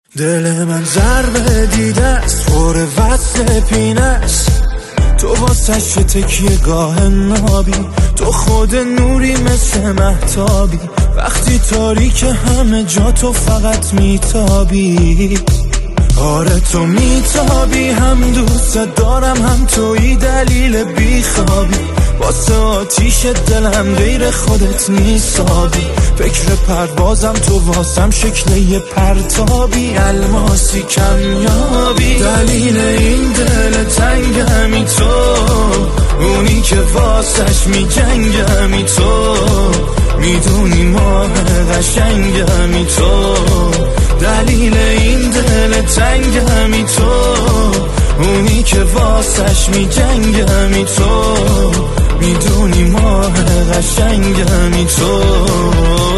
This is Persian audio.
دل من ضربه دیده است، پر وصل پینه است، تو واسش تکیه گاه نابی، تو خود نوری مثل مهتابی، وقتی تاریک همه جا تو فقط میتابی. آره تو میتابی، هم دوست دارم هم توی دلیل بیخوابی، واسه آتیش دلم غیر خودت نیسابی، فکر پروازم تو واسم شکل یه پرتابی، الماسی کمیابی، دلیل این دل تنگمی تو، اونی که واسش میجنگمی تو، میدونی ماه قشنگمی تو، دلیل این دل تنگمی تو، اونی که واسش میجنگمی تو، میدونی ماه قشنگمی تو.